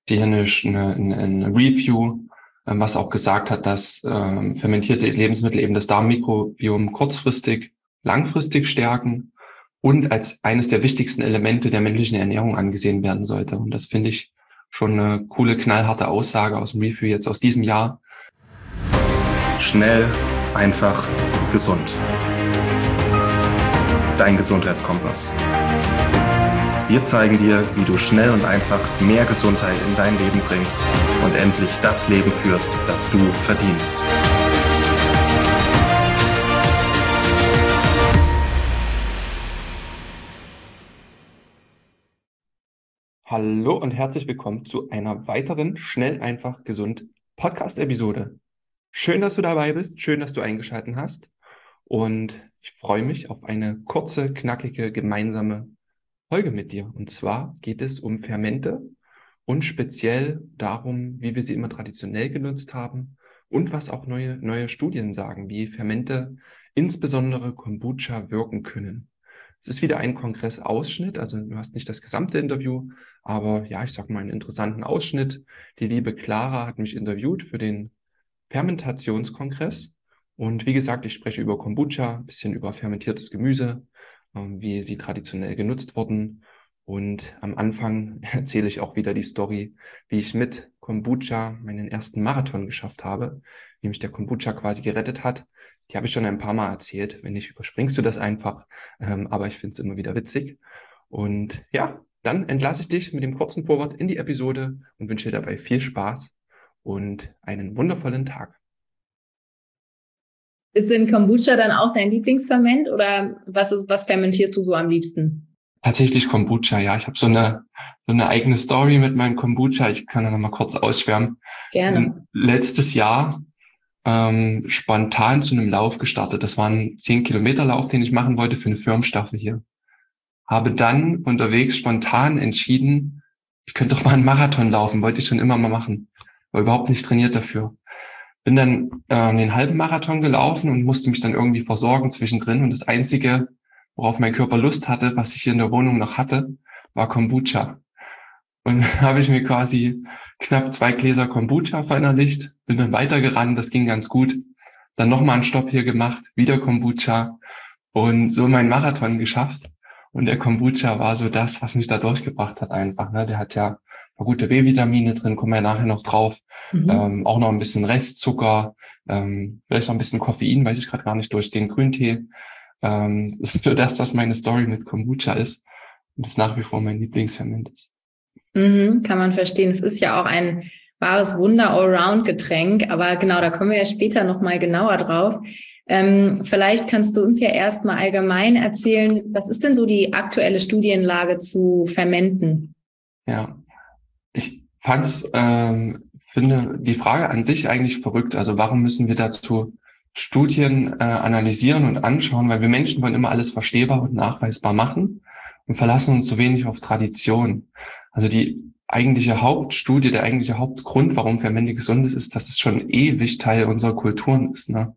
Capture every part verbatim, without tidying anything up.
die hier eine, eine, eine Review, ähm, was auch gesagt hat, dass ähm, fermentierte Lebensmittel eben das Darmmikrobiom kurzfristig, langfristig stärken und als eines der wichtigsten Elemente der männlichen Ernährung angesehen werden sollte. Und das finde ich schon eine coole, knallharte Aussage aus dem Review jetzt aus diesem Jahr. Schnell, einfach, gesund. Dein Gesundheitskompass. Wir zeigen dir, wie du schnell und einfach mehr Gesundheit in dein Leben bringst und endlich das Leben führst, das du verdienst. Hallo und herzlich willkommen zu einer weiteren Schnell, einfach, gesund Podcast-Episode. Schön, dass du dabei bist, schön, dass du eingeschaltet hast und ich freue mich auf eine kurze, knackige, gemeinsame Folge mit dir. Und zwar geht es um Fermente und speziell darum, wie wir sie immer traditionell genutzt haben und was auch neue, neue Studien sagen, wie Fermente, insbesondere Kombucha, wirken können. Es ist wieder ein Kongressausschnitt, also du hast nicht das gesamte Interview, aber ja, ich sag mal einen interessanten Ausschnitt. Die liebe Clara hat mich interviewt für den Fermentationskongress. Und wie gesagt, ich spreche über Kombucha, ein bisschen über fermentiertes Gemüse, ähm, wie sie traditionell genutzt wurden. Und am Anfang erzähle ich auch wieder die Story, wie ich mit Kombucha meinen ersten Marathon geschafft habe, wie mich der Kombucha quasi gerettet hat. Die habe ich schon ein paar Mal erzählt. Wenn nicht, überspringst du das einfach. Ähm, aber ich finde es immer wieder witzig. Und ja, dann entlasse ich dich mit dem kurzen Vorwort in die Episode und wünsche dir dabei viel Spaß und einen wundervollen Tag. Ist denn Kombucha dann auch dein Lieblingsferment oder was ist, was fermentierst du so am liebsten? Tatsächlich Kombucha, ja. Ich habe so eine so eine eigene Story mit meinem Kombucha. Ich kann da noch mal kurz ausschwärmen. Gerne. Letztes Jahr ähm, spontan zu einem Lauf gestartet. Das war ein zehn Kilometer Lauf, den ich machen wollte für eine Firmenstaffel hier. Habe dann unterwegs spontan entschieden, ich könnte doch mal einen Marathon laufen. Wollte ich schon immer mal machen. War überhaupt nicht trainiert dafür. Bin dann äh, den halben Marathon gelaufen und musste mich dann irgendwie versorgen zwischendrin. Und das Einzige, worauf mein Körper Lust hatte, was ich hier in der Wohnung noch hatte, war Kombucha. Und habe ich mir quasi knapp zwei Gläser Kombucha verinnerlicht, bin dann weitergerannt, das ging ganz gut. Dann nochmal einen Stopp hier gemacht, wieder Kombucha und so meinen Marathon geschafft. Und der Kombucha war so das, was mich da durchgebracht hat einfach. Ne? Der hat ja ein paar gute B-Vitamine drin, kommen wir ja nachher noch drauf. Mhm. Ähm, auch noch ein bisschen Restzucker, ähm, vielleicht noch ein bisschen Koffein, weiß ich gerade gar nicht, durch den Grüntee. Ähm, so dass das meine Story mit Kombucha ist und das nach wie vor mein Lieblingsferment ist. Mhm, kann man verstehen. Es ist ja auch ein wahres Wunder-Allround-Getränk, aber genau, da kommen wir ja später nochmal genauer drauf. Ähm, vielleicht kannst du uns ja erstmal allgemein erzählen, was ist denn so die aktuelle Studienlage zu Fermenten? Ja, ich fand's, ähm, finde die Frage an sich eigentlich verrückt. Also warum müssen wir dazu Studien äh, analysieren und anschauen? Weil wir Menschen wollen immer alles verstehbar und nachweisbar machen und verlassen uns so wenig auf Tradition. Also die eigentliche Hauptstudie, der eigentliche Hauptgrund, warum Fermente gesund ist, ist, dass es schon ewig Teil unserer Kulturen ist. Ne?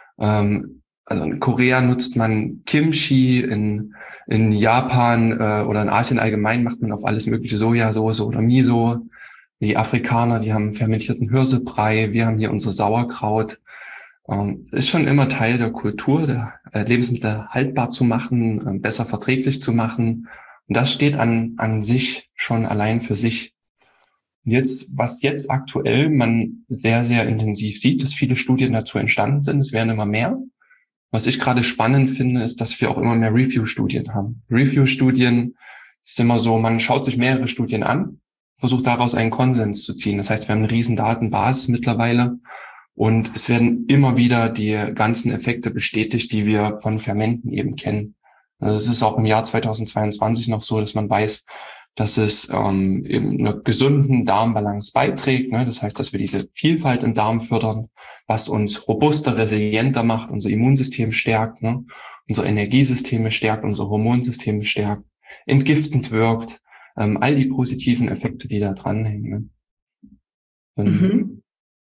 Ähm, also in Korea nutzt man Kimchi, in in Japan äh, oder in Asien allgemein macht man auf alles mögliche Sojasauce oder Miso. Die Afrikaner, die haben fermentierten Hirsebrei, wir haben hier unser Sauerkraut. Ähm, ist schon immer Teil der Kultur, der äh, Lebensmittel haltbar zu machen, äh, besser verträglich zu machen. Und das steht an an sich schon allein für sich. Und jetzt, was jetzt aktuell man sehr, sehr intensiv sieht, dass viele Studien dazu entstanden sind, es werden immer mehr. Was ich gerade spannend finde, ist, dass wir auch immer mehr Review-Studien haben. Review-Studien ist immer so, man schaut sich mehrere Studien an, versucht daraus einen Konsens zu ziehen. Das heißt, wir haben eine riesen Datenbasis mittlerweile und es werden immer wieder die ganzen Effekte bestätigt, die wir von Fermenten eben kennen. Also es ist auch im Jahr zweitausendzweiundzwanzig noch so, dass man weiß, dass es ähm, eben einer gesunden Darmbalance beiträgt. Ne? Das heißt, dass wir diese Vielfalt im Darm fördern, was uns robuster, resilienter macht, unser Immunsystem stärkt, ne? Unsere Energiesysteme stärkt, unsere Hormonsysteme stärkt, entgiftend wirkt, ähm, all die positiven Effekte, die da dranhängen. Ne? Mhm.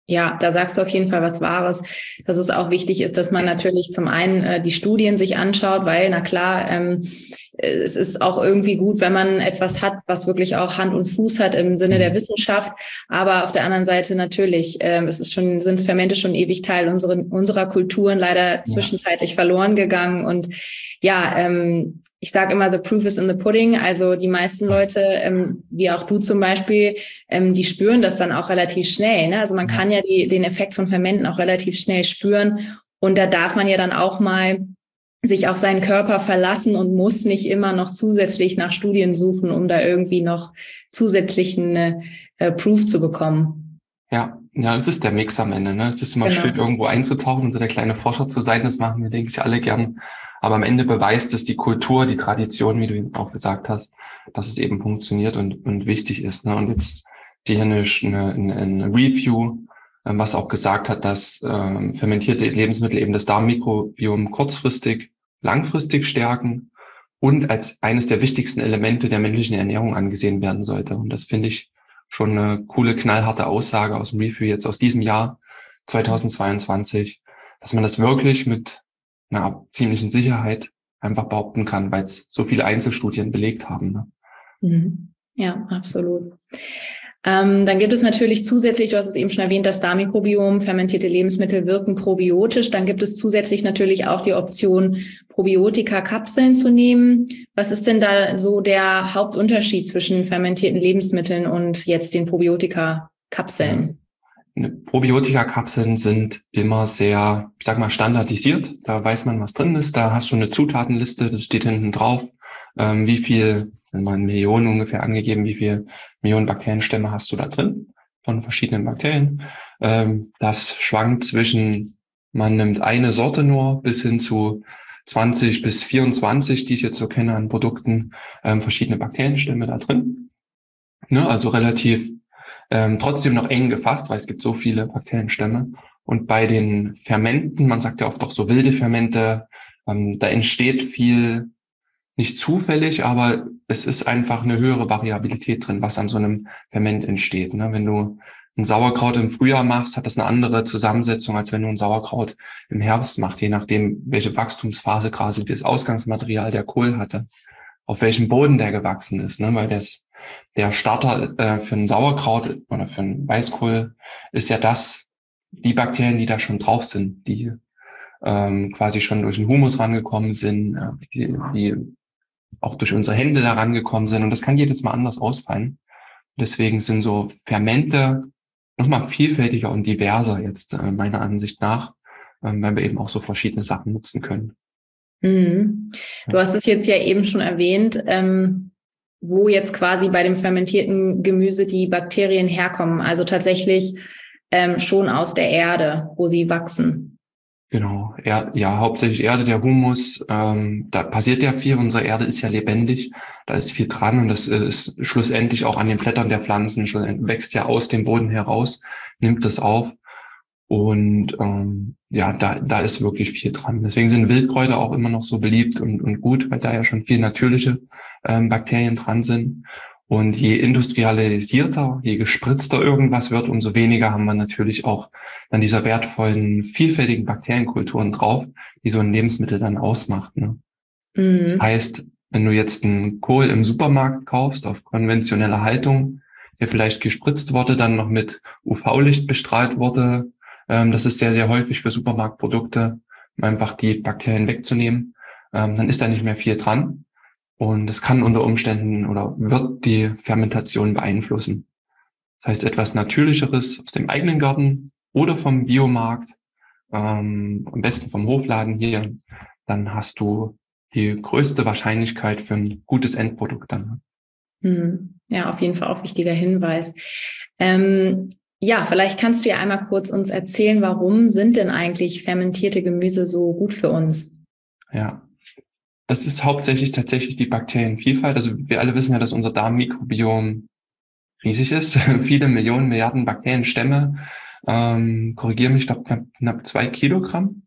Ja, da sagst du auf jeden Fall was Wahres, dass es auch wichtig ist, dass man natürlich zum einen äh, die Studien sich anschaut, weil, na klar, ähm, es ist auch irgendwie gut, wenn man etwas hat, was wirklich auch Hand und Fuß hat im Sinne der Wissenschaft. Aber auf der anderen Seite natürlich, ähm, es ist schon, sind Fermente schon ewig Teil unserer, unserer Kulturen leider zwischenzeitlich ja. verloren gegangen. Und ja, ähm, ich sage immer, the proof is in the pudding. Also die meisten Leute, ähm, wie auch du zum Beispiel, ähm, die spüren das dann auch relativ schnell. Ne? Also man kann ja die, den Effekt von Fermenten auch relativ schnell spüren. Und da darf man ja dann auch mal sich auf seinen Körper verlassen und muss nicht immer noch zusätzlich nach Studien suchen, um da irgendwie noch zusätzlichen äh, Proof zu bekommen. Ja, ja, es ist der Mix am Ende. Ne? Es ist immer genau. schön, irgendwo einzutauchen und so der kleine Forscher zu sein. Das machen wir, denke ich, alle gern. Aber am Ende beweist es die Kultur, die Tradition, wie du auch gesagt hast, dass es eben funktioniert und, und wichtig ist. Ne? Und jetzt die eine, eine, eine Review, ähm, was auch gesagt hat, dass ähm, fermentierte Lebensmittel eben das Darmmikrobiom kurzfristig, langfristig stärken und als eines der wichtigsten Elemente der männlichen Ernährung angesehen werden sollte. Und das finde ich schon eine coole, knallharte Aussage aus dem Review jetzt aus diesem Jahr zweitausendzweiundzwanzig, dass man das wirklich mit einer ziemlichen Sicherheit einfach behaupten kann, weil es so viele Einzelstudien belegt haben. Ne? Mhm. Ja, absolut. Ähm, dann gibt es natürlich zusätzlich, du hast es eben schon erwähnt, das Darmmikrobiom, fermentierte Lebensmittel wirken probiotisch. Dann gibt es zusätzlich natürlich auch die Option, Probiotika-Kapseln zu nehmen. Was ist denn da so der Hauptunterschied zwischen fermentierten Lebensmitteln und jetzt den Probiotika-Kapseln? Ja. Probiotika-Kapseln sind immer sehr, ich sag mal, standardisiert. Da weiß man, was drin ist. Da hast du eine Zutatenliste, das steht hinten drauf. Ähm, wie viel, sind mal in Millionen ungefähr angegeben, wie viel Millionen Bakterienstämme hast du da drin von verschiedenen Bakterien. Ähm, das schwankt zwischen, man nimmt eine Sorte nur bis hin zu zwanzig bis vierundzwanzig, die ich jetzt so kenne an Produkten, ähm, verschiedene Bakterienstämme da drin. Ne, also relativ ähm, trotzdem noch eng gefasst, weil es gibt so viele Bakterienstämme. Und bei den Fermenten, man sagt ja oft auch so wilde Fermente, ähm, da entsteht viel, nicht zufällig, aber es ist einfach eine höhere Variabilität drin, was an so einem Ferment entsteht. Ne? Wenn du ein Sauerkraut im Frühjahr machst, hat das eine andere Zusammensetzung, als wenn du ein Sauerkraut im Herbst machst, je nachdem, welche Wachstumsphase gerade das Ausgangsmaterial der Kohl hatte, auf welchem Boden der gewachsen ist. Ne? Weil das, der Starter äh, für ein Sauerkraut oder für ein Weißkohl ist ja das, die Bakterien, die da schon drauf sind, die ähm, quasi schon durch den Humus rangekommen sind, äh, die, die auch durch unsere Hände da rangekommen sind. Und das kann jedes Mal anders ausfallen. Deswegen sind so Fermente nochmal vielfältiger und diverser jetzt äh, meiner Ansicht nach, ähm, weil wir eben auch so verschiedene Sachen nutzen können. Mhm. Du hast es jetzt ja eben schon erwähnt, ähm, wo jetzt quasi bei dem fermentierten Gemüse die Bakterien herkommen. Also tatsächlich ähm, schon aus der Erde, wo sie wachsen. Genau, ja, ja, hauptsächlich Erde, der Humus, ähm, da passiert ja viel, unsere Erde ist ja lebendig, da ist viel dran und das ist schlussendlich auch an den Blättern der Pflanzen, wächst ja aus dem Boden heraus, nimmt das auf und ähm, ja, da da ist wirklich viel dran. Deswegen sind Wildkräuter auch immer noch so beliebt und, und gut, weil da ja schon viel natürliche ähm, Bakterien dran sind. Und je industrialisierter, je gespritzter irgendwas wird, umso weniger haben wir natürlich auch dann diese wertvollen, vielfältigen Bakterienkulturen drauf, die so ein Lebensmittel dann ausmacht. Ne? Mhm. Das heißt, wenn du jetzt einen Kohl im Supermarkt kaufst, auf konventioneller Haltung, der vielleicht gespritzt wurde, dann noch mit U V-Licht bestrahlt wurde, ähm, das ist sehr, sehr häufig für Supermarktprodukte, um einfach die Bakterien wegzunehmen, ähm, dann ist da nicht mehr viel dran. Und es kann unter Umständen oder wird die Fermentation beeinflussen. Das heißt, etwas Natürlicheres aus dem eigenen Garten oder vom Biomarkt, ähm, am besten vom Hofladen hier, dann hast du die größte Wahrscheinlichkeit für ein gutes Endprodukt dann. Ja, auf jeden Fall auch wichtiger Hinweis. Ähm, ja, vielleicht kannst du ja einmal kurz uns erzählen, warum sind denn eigentlich fermentierte Gemüse so gut für uns? Ja. Es ist hauptsächlich tatsächlich die Bakterienvielfalt. Also wir alle wissen ja, dass unser Darmmikrobiom riesig ist. Viele Millionen, Milliarden Bakterienstämme. Ähm, korrigiere mich, ich glaube knapp, knapp zwei Kilogramm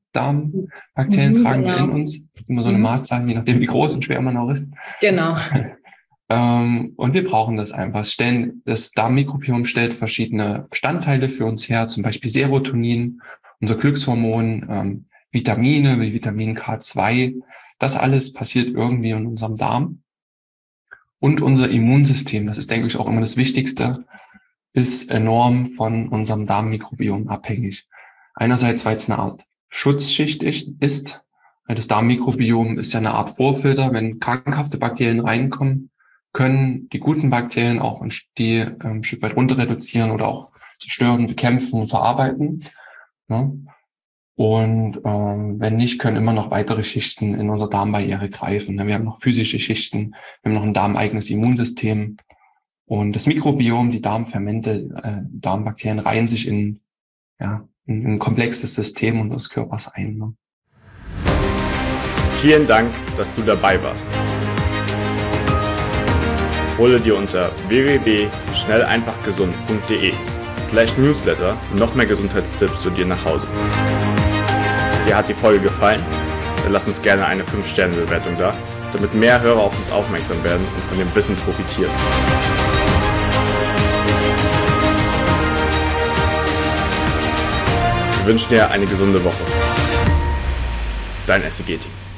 Darmbakterien mhm, tragen genau. wir in uns. Immer so eine mhm. Maßzahl, je nachdem wie groß und schwer man auch ist. Genau. Ähm, und wir brauchen das einfach. Es stellen, das Darmmikrobiom stellt verschiedene Bestandteile für uns her, zum Beispiel Serotonin, unser Glückshormon, ähm, Vitamine wie Vitamin K zwei. Das alles passiert irgendwie in unserem Darm. Und unser Immunsystem, das ist, denke ich, auch immer das Wichtigste, ist enorm von unserem Darmmikrobiom abhängig. Einerseits, weil es eine Art Schutzschicht ist. Das Darmmikrobiom ist ja eine Art Vorfilter. Wenn krankhafte Bakterien reinkommen, können die guten Bakterien auch die äh, ein Stück weit runter reduzieren oder auch zerstören, bekämpfen und verarbeiten. Ja. Und ähm, wenn nicht, können immer noch weitere Schichten in unsere Darmbarriere greifen. Wir haben noch physische Schichten, wir haben noch ein darmeigenes Immunsystem. Und das Mikrobiom, die Darmfermente, äh, Darmbakterien reihen sich in, ja, in ein komplexes System unseres Körpers ein. Ne? Vielen Dank, dass du dabei warst. Hole dir unter w w w punkt schnell einfach gesund punkt de slash newsletter noch mehr Gesundheitstipps zu dir nach Hause. Dir hat die Folge gefallen? Dann lass uns gerne eine fünf Sterne Bewertung da, damit mehr Hörer auf uns aufmerksam werden und von dem Wissen profitieren. Wir wünschen dir eine gesunde Woche. Dein S C G-Team.